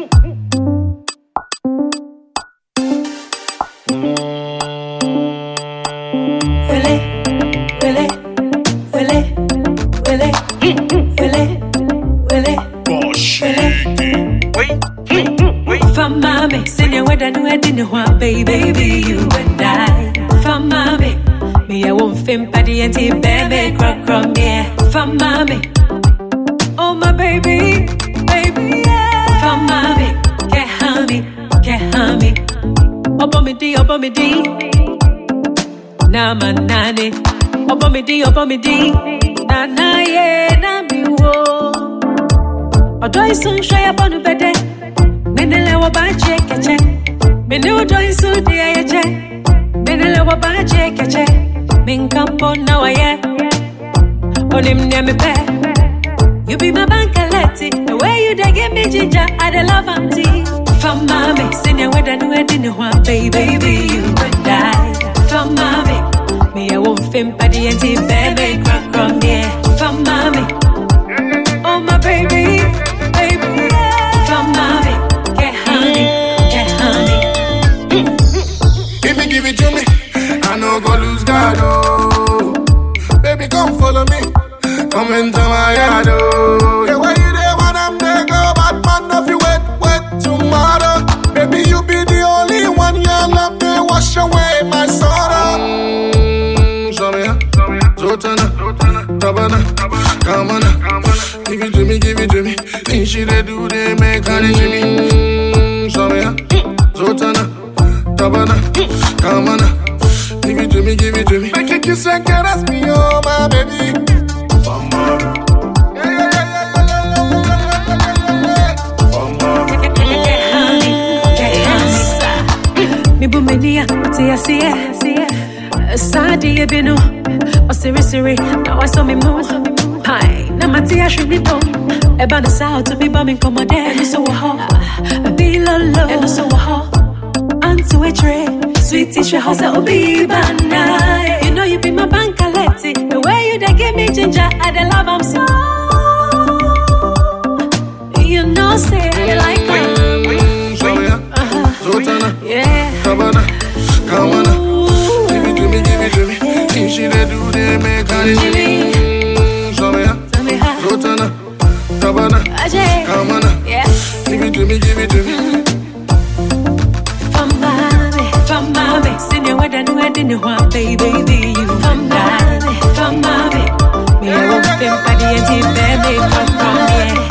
From mommy, senior with a new head in the one, baby, you and I. From mommy, me I won't fin paddy and tea, baby, crock, yeah. From mommy, oh my baby, yeah. From mommy, get hammy, up on me D. Na man nani, up on me D, na yeah, na me wo. Or do I soon shy up on the bed? Menele wa bache keche, menu doin su dia yeche. Menele wa bache keche, min kampo na wa ye. Onim ne me pe. You be my bankaleti, the way you dey give me ginger, I dey love auntie. From mommy, senior with a new head in the one, baby, you and I. From mommy, me I won't fin paddy and tea, baby, crock, yeah. From mommy, oh my baby, yeah. From mommy. Give it to me, I no go lose God, oh. Baby, come follow me, come into my yard, oh. Yeah, why you there when I'm there, go bad man, if you wait tomorrow. Baby, you be the only one, your love me, wash away my sorrow. Show me, Zotana, Tabana, come on, give it to me, things she they do, they make honey to me. Show me, Zotana, Tabana, come on, give it to me. Make a kiss and caress me, oh my baby. Me bumenia, tia see, Sadi bino, o siri, now I saw me move. Hi, na matia shribo, ebana sao to be bumming come on there, so a be low, and so to a tray, sweet tissue house will be banana. You know you be my bankaleti, the way you dey give me ginger, I dey love I'm so. You know say I like it. Yeah. Tabana, come on, give it to me. Things she dey do, they make honey to me. Show me how, Zotana, Tabana, come on, give it to me. From mommy, senior with a new head in the one, baby, you from mommy, me I won't fin paddy and tea, baby, from yeah.